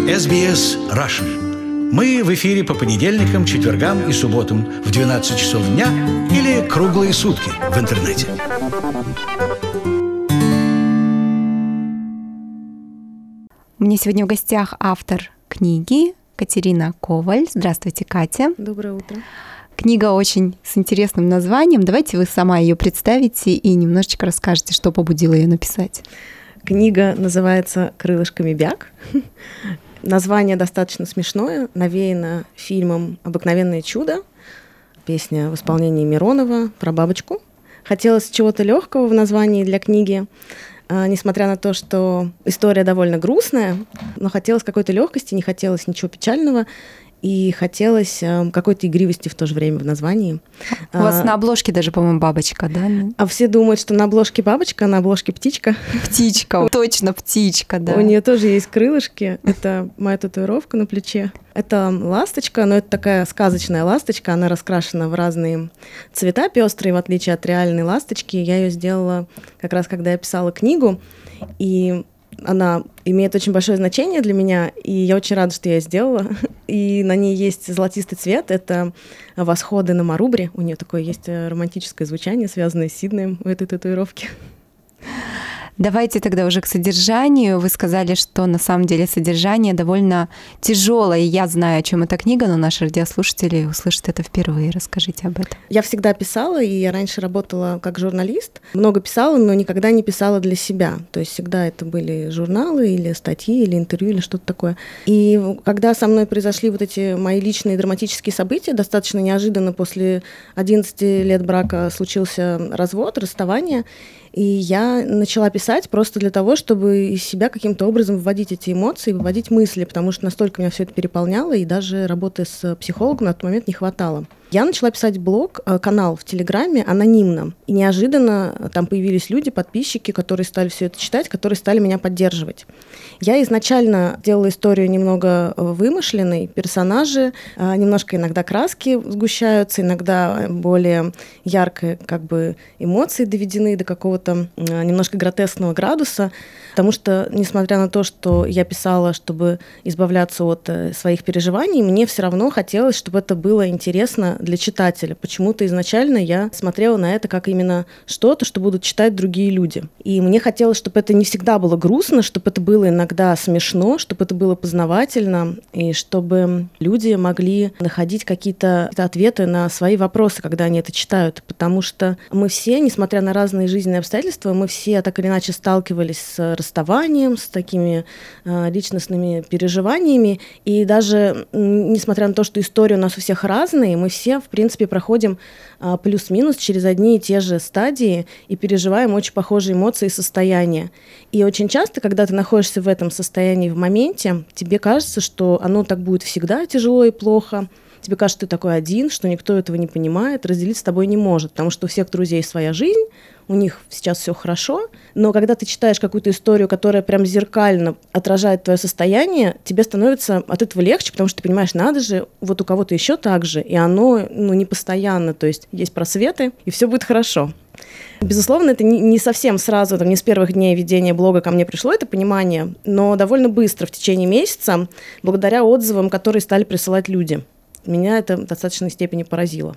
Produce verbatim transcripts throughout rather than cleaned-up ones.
эс би эс Russian. Мы в эфире по понедельникам, четвергам и субботам в двенадцать часов дня или круглые сутки в интернете. У меня сегодня в гостях автор книги Катерина Коваль. Здравствуйте, Катя. Доброе утро. Книга очень с интересным названием. Давайте вы сама ее представите и немножечко расскажете, что побудило ее написать. Книга называется «Крылышками бяг». Название достаточно смешное, навеяно фильмом «Обыкновенное чудо», песня в исполнении Миронова про бабочку. Хотелось чего-то легкого в названии для книги, а, несмотря на то, что история довольно грустная, но хотелось какой-то легкости, не хотелось ничего печального. И хотелось э, какой-то игривости в то же время в названии. У вас а, на обложке даже, по-моему, бабочка, да? А все думают, что на обложке бабочка, а на обложке птичка. Птичка, точно птичка, да. У нее тоже есть крылышки. Это моя татуировка на плече. Это ласточка, но это такая сказочная ласточка. Она раскрашена в разные цвета пестрые, в отличие от реальной ласточки. Я ее сделала как раз, когда я писала книгу. И она имеет очень большое значение для меня, и я очень рада, что я ее сделала. И на ней есть золотистый цвет, это восходы на Марубре. У нее такое есть романтическое звучание, связанное с Сиднеем в этой татуировке. Давайте тогда уже к содержанию. Вы сказали, что на самом деле содержание довольно тяжелое. И я знаю, о чем эта книга, но наши радиослушатели услышат это впервые. Расскажите об этом. Я всегда писала, и я раньше работала как журналист. Много писала, но никогда не писала для себя. То есть всегда это были журналы или статьи, или интервью, или что-то такое. И когда со мной произошли вот эти мои личные драматические события, достаточно неожиданно после одиннадцати лет брака случился развод, расставание. И я начала писать просто для того, чтобы из себя каким-то образом выводить эти эмоции, выводить мысли, потому что настолько меня все это переполняло, и даже работы с психологом на тот момент не хватало. Я начала писать блог, канал в Телеграме анонимно. И неожиданно там появились люди, подписчики, которые стали все это читать, которые стали меня поддерживать. Я изначально делала историю немного вымышленной, персонажи, немножко иногда краски сгущаются, иногда более яркие как бы эмоции доведены до какого-то немножко гротескного градуса, потому что, несмотря на то, что я писала, чтобы избавляться от своих переживаний, мне все равно хотелось, чтобы это было интересно для читателя. Почему-то изначально я смотрела на это как именно что-то, что будут читать другие люди. И мне хотелось, чтобы это не всегда было грустно, чтобы это было иногда смешно, чтобы это было познавательно, и чтобы люди могли находить какие-то ответы на свои вопросы, когда они это читают. Потому что мы все, несмотря на разные жизненные обстоятельства, мы все так или иначе сталкивались с расставанием, с такими э, личностными переживаниями. И даже несмотря на то, что истории у нас у всех разные, мы все в принципе, проходим а, плюс-минус через одни и те же стадии и переживаем очень похожие эмоции и состояния. И очень часто, когда ты находишься в этом состоянии в моменте, тебе кажется, что оно так будет всегда тяжело и плохо. Тебе кажется, что ты такой один, что никто этого не понимает, разделить с тобой не может, потому что у всех друзей своя жизнь, у них сейчас все хорошо, но когда ты читаешь какую-то историю, которая прям зеркально отражает твое состояние, тебе становится от этого легче, потому что ты понимаешь, надо же, вот у кого-то еще так же, и оно ну, не постоянно, то есть есть просветы, и все будет хорошо. Безусловно, это не, не совсем сразу, там, не с первых дней ведения блога ко мне пришло это понимание, но довольно быстро, в течение месяца, благодаря отзывам, которые стали присылать люди. Меня это в достаточной степени поразило.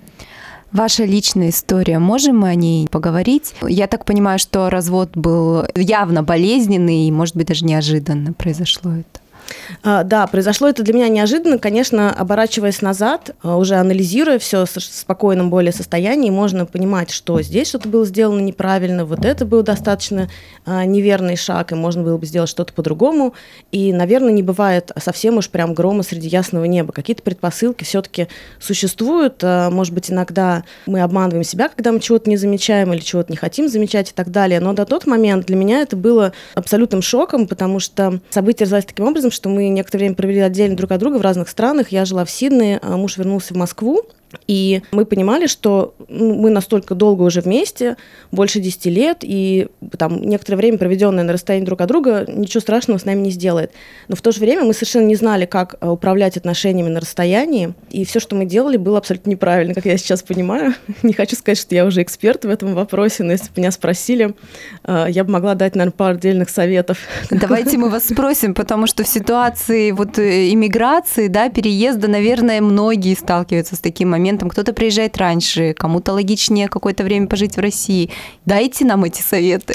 Ваша личная история, можем мы о ней поговорить? Я так понимаю, что развод был явно болезненный и, может быть, даже неожиданно произошло это. А, да, произошло это для меня неожиданно, конечно, оборачиваясь назад, уже анализируя все в спокойном более состоянии, можно понимать, что здесь что-то было сделано неправильно, вот это был достаточно а, неверный шаг, и можно было бы сделать что-то по-другому, и, наверное, не бывает совсем уж прям грома среди ясного неба. Какие-то предпосылки все-таки существуют, а, может быть, иногда мы обманываем себя, когда мы чего-то не замечаем или чего-то не хотим замечать и так далее, но до тот момент для меня это было абсолютным шоком, потому что события развивались таким образом, что мы некоторое время провели отдельно друг от друга в разных странах. Я жила в Сиднее, а муж вернулся в Москву. И мы понимали, что мы настолько долго уже вместе, больше десяти лет, и там некоторое время, проведенное на расстоянии друг от друга, ничего страшного с нами не сделает. Но в то же время мы совершенно не знали, как управлять отношениями на расстоянии, и все, что мы делали, было абсолютно неправильно, как я сейчас понимаю. Не хочу сказать, что я уже эксперт в этом вопросе, но если бы меня спросили, я бы могла дать, наверное, пару отдельных советов. Давайте мы вас спросим, потому что в ситуации вот иммиграции, да, переезда, наверное, многие сталкиваются с таким моментом. Кто-то приезжает раньше, кому-то логичнее какое-то время пожить в России. Дайте нам эти советы.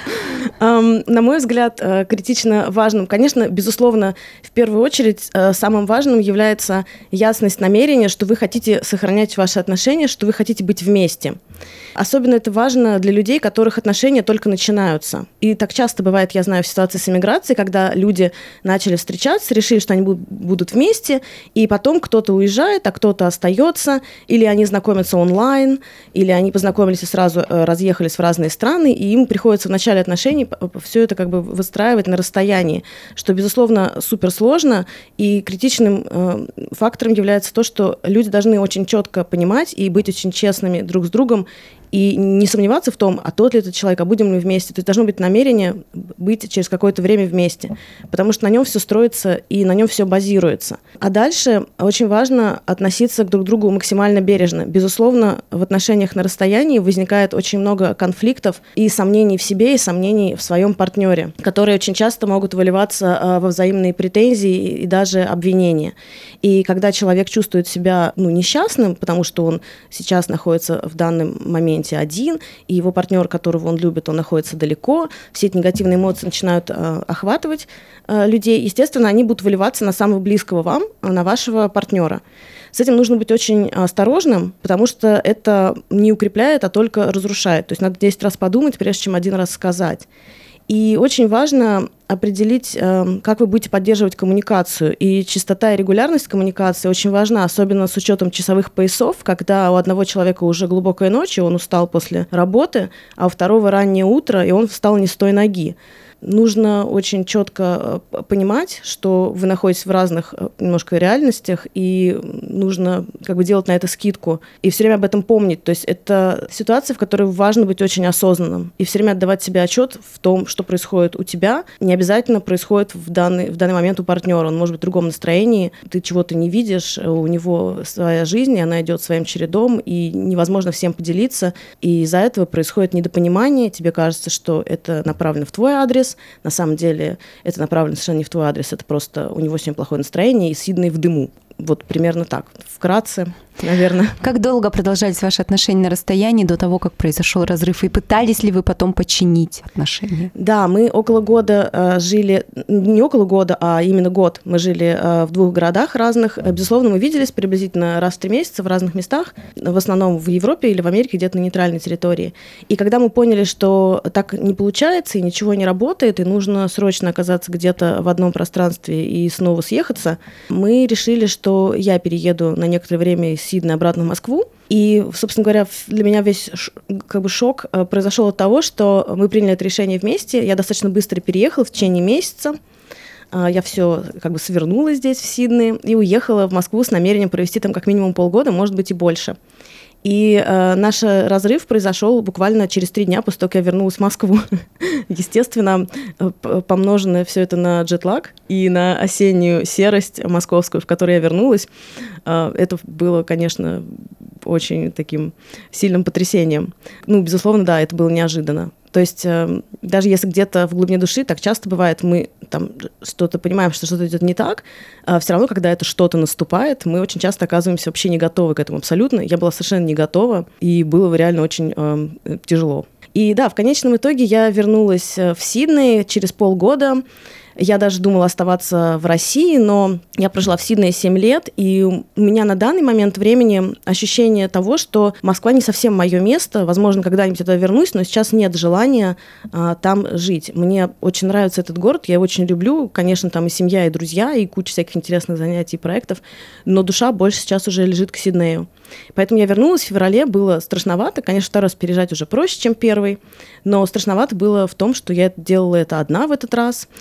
На мой взгляд, критично важным, конечно, безусловно, в первую очередь самым важным является ясность намерения, что вы хотите сохранять ваши отношения, что вы хотите быть вместе. Особенно это важно для людей, которых отношения только начинаются. И так часто бывает, я знаю, в ситуации с эмиграцией, когда люди начали встречаться, решили, что они будут вместе, и потом кто-то уезжает, а кто-то остается, или они знакомятся онлайн, или они познакомились и сразу разъехались в разные страны, и им приходится в начале отношений все это как бы выстраивать на расстоянии, что, безусловно, суперсложно, и критичным фактором является то, что люди должны очень четко понимать и быть очень честными друг с другом, и не сомневаться в том, а тот ли этот человек, а будем ли вместе. То есть должно быть намерение быть через какое-то время вместе, потому что на нем все строится и на нем все базируется. А дальше очень важно относиться друг к другу максимально бережно. Безусловно, в отношениях на расстоянии возникает очень много конфликтов и сомнений в себе, и сомнений в своем партнере, которые очень часто могут выливаться во взаимные претензии и даже обвинения. И когда человек чувствует себя ну, несчастным, потому что он сейчас находится в данном моменте один, и его партнер, которого он любит, он находится далеко, все эти негативные эмоции начинают э, охватывать э, людей, естественно, они будут выливаться на самого близкого вам, на вашего партнера. С этим нужно быть очень осторожным, потому что это не укрепляет, а только разрушает. То есть надо десять раз подумать, прежде чем один раз сказать. И очень важно определить, как вы будете поддерживать коммуникацию. И частота и регулярность коммуникации очень важна, особенно с учетом часовых поясов, когда у одного человека уже глубокая ночь, и он устал после работы, а у второго раннее утро, и он встал не с той ноги. Нужно очень четко понимать, что вы находитесь в разных немножко реальностях, и нужно как бы делать на это скидку, и все время об этом помнить. То есть это ситуация, в которой важно быть очень осознанным, и все время отдавать себе отчет в том, что происходит у тебя, не обязательно происходит в данный, в данный момент у партнера. Он может быть в другом настроении, ты чего-то не видишь, у него своя жизнь, и она идет своим чередом, и невозможно всем поделиться, и из-за этого происходит недопонимание, тебе кажется, что это направлено в твой адрес. На самом деле это направлено совершенно не в твой адрес, это просто у него сегодня плохое настроение, и Сидней в дыму. Вот примерно так, вкратце, наверное. Как долго продолжались ваши отношения на расстоянии до того, как произошел разрыв? И пытались ли вы потом починить отношения? Да, мы около года э, жили, не около года, а именно год мы жили э, в двух городах разных. Безусловно, мы виделись приблизительно раз в три месяца в разных местах, в основном в Европе или в Америке, где-то на нейтральной территории. И когда мы поняли, что так не получается и ничего не работает, и нужно срочно оказаться где-то в одном пространстве и снова съехаться, мы решили, что я перееду на некоторое время из Сиднея обратно в Москву. И, собственно говоря, для меня весь как бы шок произошел от того, что мы приняли это решение вместе. Я достаточно быстро переехала в течение месяца. Я все как бы свернула здесь, в Сиднее, и уехала в Москву с намерением провести там как минимум полгода, может быть, и больше. И э, наш разрыв произошел буквально через три дня после того, как я вернулась в Москву. Естественно, помноженное все это на джетлаг и на осеннюю серость московскую, в которой я вернулась, э, это было, конечно, очень таким сильным потрясением. Ну, безусловно, да, это было неожиданно. То есть э, даже если где-то в глубине души, так часто бывает, мы там что-то понимаем, что что-то идет не так, а все равно, когда это что-то наступает, мы очень часто оказываемся вообще не готовы к этому абсолютно. Я была совершенно не готова, и было реально очень э, тяжело. И да, в конечном итоге я вернулась в Сидней через полгода. Я даже думала оставаться в России, но я прожила в Сиднее семь лет, и у меня на данный момент времени ощущение того, что Москва не совсем мое место. Возможно, когда-нибудь туда вернусь, но сейчас нет желания а, там жить. Мне очень нравится этот город, я его очень люблю. Конечно, там и семья, и друзья, и куча всяких интересных занятий и проектов, но душа больше сейчас уже лежит к Сиднею. Поэтому я вернулась в феврале, было страшновато. Конечно, второй раз переезжать уже проще, чем первый, но страшновато было в том, что я делала это одна в этот раз. Еще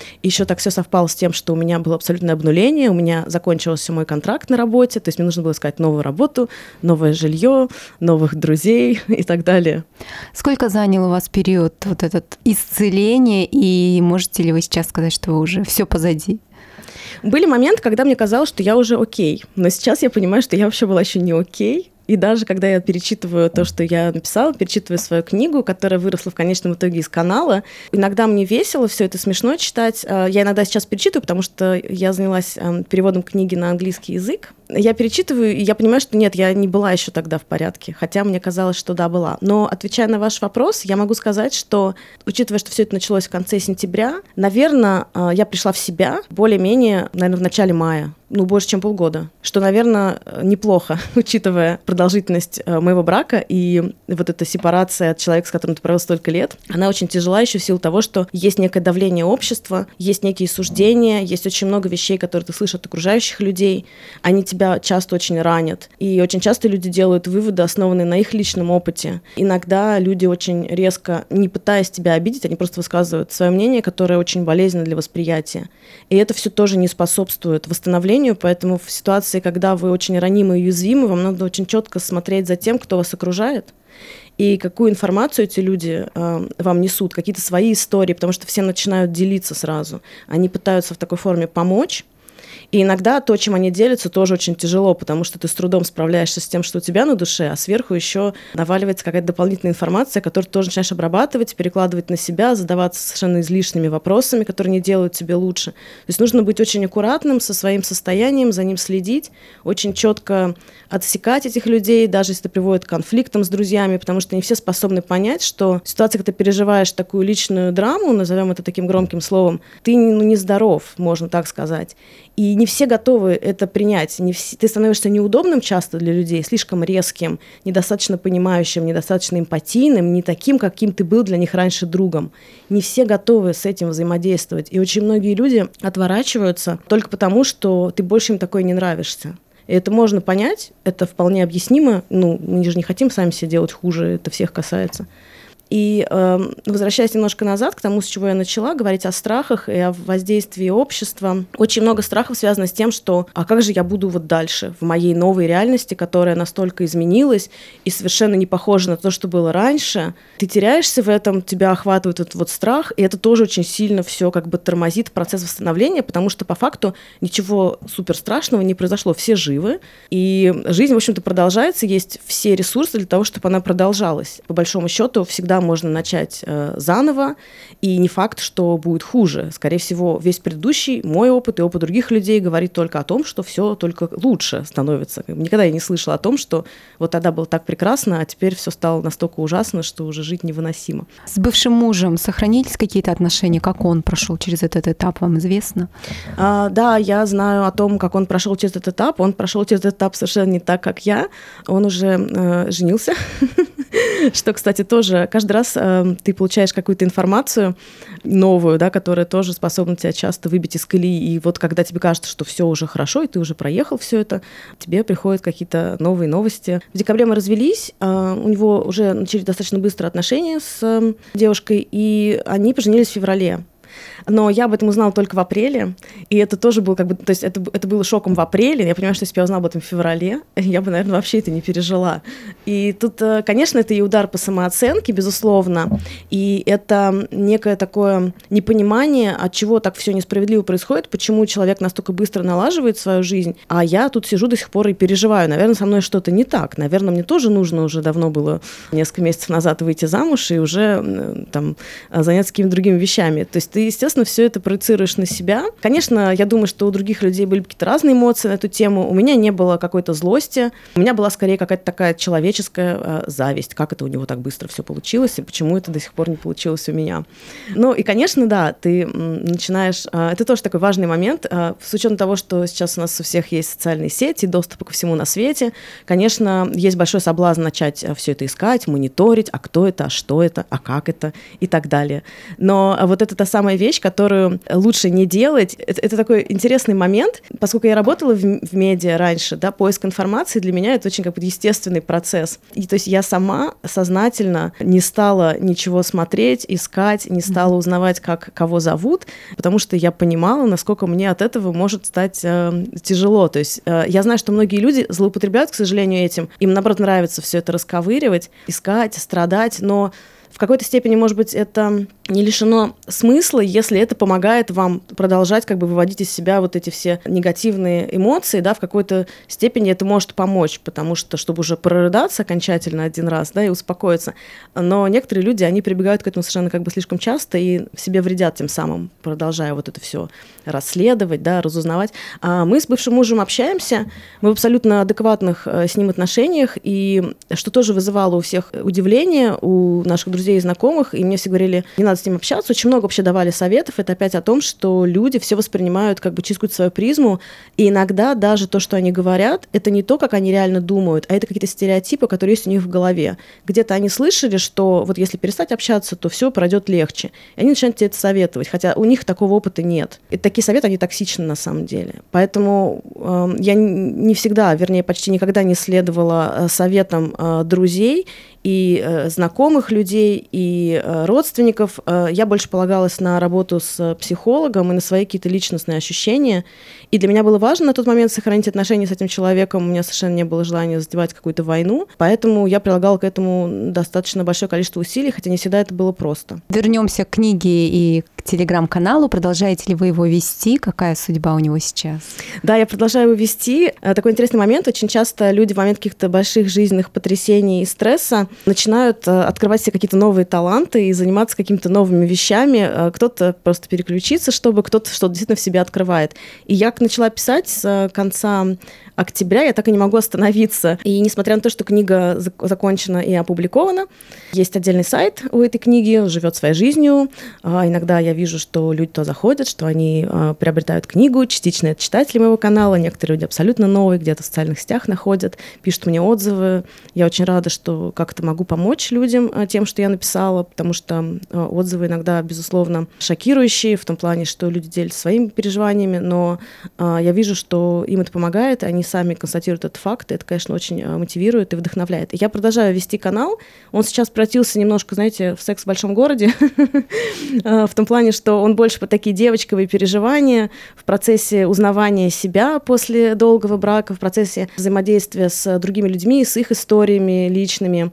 так все совпало с тем, что у меня было абсолютное обнуление, у меня закончился мой контракт на работе, то есть мне нужно было искать новую работу, новое жилье, новых друзей и так далее. Сколько занял у вас период вот этот исцеления, и можете ли вы сейчас сказать, что вы уже все позади? Были моменты, когда мне казалось, что я уже окей, но сейчас я понимаю, что я вообще была еще не окей. И даже когда я перечитываю то, что я написала, перечитываю свою книгу, которая выросла в конечном итоге из канала, иногда мне весело, все это смешно читать. Я иногда сейчас перечитываю, потому что я занялась переводом книги на английский язык. Я перечитываю, и я понимаю, что нет, я не была еще тогда в порядке, хотя мне казалось, что да, была. Но, отвечая на ваш вопрос, я могу сказать, что, учитывая, что все это началось в конце сентября, наверное, я пришла в себя более-менее, наверное, в начале мая, ну, больше, чем полгода, что, наверное, неплохо, учитывая продолжительность моего брака и вот эта сепарация от человека, с которым ты провел столько лет, она очень тяжела еще в силу того, что есть некое давление общества, есть некие суждения, есть очень много вещей, которые ты слышишь от окружающих людей, они тебя часто очень ранят. И очень часто люди делают выводы, основанные на их личном опыте. Иногда люди очень резко, не пытаясь тебя обидеть, они просто высказывают свое мнение, которое очень болезненно для восприятия. И это все тоже не способствует восстановлению, поэтому в ситуации, когда вы очень ранимы и уязвимы, вам надо очень четко смотреть за тем, кто вас окружает, и какую информацию эти люди э, вам несут, какие-то свои истории, потому что все начинают делиться сразу. Они пытаются в такой форме помочь. И иногда то, чем они делятся, тоже очень тяжело, потому что ты с трудом справляешься с тем, что у тебя на душе, а сверху еще наваливается какая-то дополнительная информация, которую ты тоже начинаешь обрабатывать, перекладывать на себя, задаваться совершенно излишними вопросами, которые не делают тебе лучше. То есть нужно быть очень аккуратным со своим состоянием, за ним следить, очень четко отсекать этих людей, даже если это приводит к конфликтам с друзьями, потому что не все способны понять, что в ситуации, когда ты переживаешь такую личную драму, назовем это таким громким словом, ты ну, нездоров, можно так сказать. И не все готовы это принять. Не все, ты становишься неудобным часто для людей, слишком резким, недостаточно понимающим, недостаточно эмпатийным, не таким, каким ты был для них раньше другом. Не все готовы с этим взаимодействовать. И очень многие люди отворачиваются только потому, что ты больше им такой не нравишься. И это можно понять, это вполне объяснимо. Ну, мы же не хотим сами себе делать хуже, это всех касается. И э, возвращаясь немножко назад к тому, с чего я начала, говорить о страхах и о воздействии общества. Очень много страхов связано с тем, что «а как же я буду вот дальше в моей новой реальности, которая настолько изменилась и совершенно не похожа на то, что было раньше». Ты теряешься в этом, тебя охватывает этот вот страх, и это тоже очень сильно все как бы тормозит процесс восстановления, потому что по факту ничего супер страшного не произошло, все живы, и жизнь, в общем-то, продолжается, есть все ресурсы для того, чтобы она продолжалась. По большому счету всегда можно начать э, заново, и не факт, что будет хуже. Скорее всего, весь предыдущий, мой опыт и опыт других людей говорит только о том, что все только лучше становится. Никогда я не слышала о том, что вот тогда было так прекрасно, а теперь все стало настолько ужасно, что уже жить невыносимо. С бывшим мужем сохранились какие-то отношения? Как он прошел через этот этап, вам известно? А, да, я знаю о том, как он прошел через этот этап. Он прошел через этот этап совершенно не так, как я. Он уже э, женился, что, кстати, тоже каждый раз э, ты получаешь какую-то информацию новую, да, которая тоже способна тебя часто выбить из колеи. И вот когда тебе кажется, что все уже хорошо, и ты уже проехал все это, тебе приходят какие-то новые новости. В декабре мы развелись, э, у него уже начались достаточно быстро отношения с э, девушкой, и они поженились в феврале. Но я об этом узнала только в апреле, и это тоже было как бы, то есть это, это было шоком в апреле, я понимаю, что если бы я узнала об этом в феврале, я бы, наверное, вообще это не пережила. И тут, конечно, это и удар по самооценке, безусловно, и это некое такое непонимание, от чего так все несправедливо происходит, почему человек настолько быстро налаживает свою жизнь, а я тут сижу до сих пор и переживаю, наверное, со мной что-то не так, наверное, мне тоже нужно уже давно было несколько месяцев назад выйти замуж и уже там заняться какими-то другими вещами. То есть ты, естественно, все это проецируешь на себя. Конечно, я думаю, что у других людей были какие-то разные эмоции на эту тему. У меня не было какой-то злости. У меня была скорее какая-то такая человеческая э, зависть. Как это у него так быстро все получилось, и почему это до сих пор не получилось у меня. Ну и, конечно, да, ты м, начинаешь... Э, это тоже такой важный момент. Э, с учетом того, что сейчас у нас у всех есть социальные сети, доступ ко всему на свете, конечно, есть большой соблазн начать все это искать, мониторить, а кто это, а что это, а как это и так далее. Но вот это та самая вещь, вещь, которую лучше не делать. Это, это такой интересный момент. Поскольку я работала в, в медиа раньше, да, поиск информации для меня это очень как бы естественный процесс. И то есть я сама сознательно не стала ничего смотреть, искать, не стала узнавать, как кого зовут, потому что я понимала, насколько мне от этого может стать э, тяжело. То есть э, я знаю, что многие люди злоупотребляют, к сожалению, этим. Им, наоборот, нравится все это расковыривать, искать, страдать, но в какой-то степени, может быть, это не лишено смысла, если это помогает вам продолжать как бы выводить из себя вот эти все негативные эмоции, да, в какой-то степени это может помочь, потому что, чтобы уже прорыдаться окончательно один раз, да, и успокоиться. Но некоторые люди, они прибегают к этому совершенно как бы слишком часто и себе вредят тем самым, продолжая вот это все расследовать, да, разузнавать. А мы с бывшим мужем общаемся, мы в абсолютно адекватных с ним отношениях, и что тоже вызывало у всех удивление, у наших друзей и знакомых, и мне все говорили, не надо с ним общаться. Очень много вообще давали советов. Это опять о том, что люди все воспринимают как бы через какую-то свою призму, и иногда даже то, что они говорят, это не то, как они реально думают, а это какие-то стереотипы, которые есть у них в голове. Где-то они слышали, что вот если перестать общаться, то все пройдет легче. И они начинают тебе это советовать, хотя у них такого опыта нет. И такие советы, они токсичны на самом деле. Поэтому э, я не всегда, вернее, почти никогда не следовала советам э, друзей и э, знакомых людей, и э, родственников. Э, я больше полагалась на работу с психологом и на свои какие-то личностные ощущения. И для меня было важно на тот момент сохранить отношения с этим человеком. У меня совершенно не было желания затевать какую-то войну. Поэтому я прилагала к этому достаточно большое количество усилий, хотя не всегда это было просто. Вернемся к книге и к телеграм-каналу. Продолжаете ли вы его вести? Какая судьба у него сейчас? Да, я продолжаю его вести. Такой интересный момент. Очень часто люди в момент каких-то больших жизненных потрясений и стресса начинают открывать себе какие-то новые таланты и заниматься какими-то новыми вещами. Кто-то просто переключится, чтобы кто-то что-то действительно в себе открывает. И я начала писать с конца октября, я так и не могу остановиться. И несмотря на то, что книга закончена и опубликована, есть отдельный сайт у этой книги, живет своей жизнью. Иногда я вижу, что люди то заходят, что они приобретают книгу, частично это читатели моего канала, некоторые люди абсолютно новые, где-то в социальных сетях находят, пишут мне отзывы. Я очень рада, что как-то могу помочь людям тем, что я написала, потому что отзывы иногда, безусловно, шокирующие, в том плане, что люди делятся своими переживаниями, но я вижу, что им это помогает, они сами констатируют этот факт, и это, конечно, очень мотивирует и вдохновляет. И я продолжаю вести канал. Он сейчас превратился немножко, знаете, в секс в большом городе, в том плане, что он больше по такие девочковые переживания в процессе узнавания себя после долгого брака, в процессе взаимодействия с другими людьми, с их историями личными,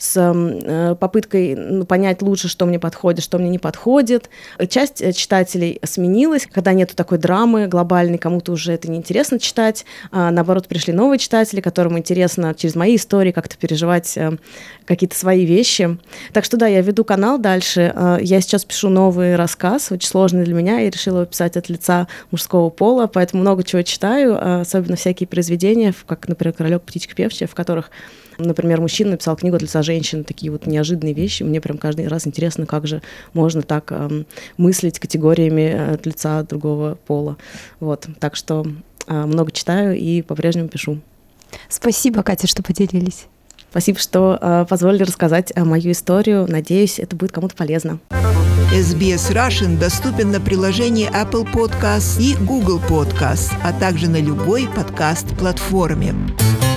с попыткой ну, понять лучше, что мне подходит, что мне не подходит. Часть читателей сменилась, когда нету такой драмы глобальной, кому-то уже это неинтересно читать, наоборот, пришли новые читатели, которым интересно через мои истории как-то переживать э, какие-то свои вещи. Так что да, я веду канал дальше. Э, я сейчас пишу новый рассказ, очень сложный для меня. Я решила его писать от лица мужского пола, поэтому много чего читаю, э, особенно всякие произведения, как, например, «Королек, птичка певчая», в которых, например, мужчина написал книгу от лица женщины, такие вот неожиданные вещи. Мне прям каждый раз интересно, как же можно так э, мыслить категориями от лица другого пола. Вот, так что много читаю и по-прежнему пишу. Спасибо, Катя, что поделились. Спасибо, что э, позволили рассказать э, мою историю. Надеюсь, это будет кому-то полезно. эс би эс Russian доступен на приложении Apple Podcasts и Google Podcasts, а также на любой подкаст-платформе.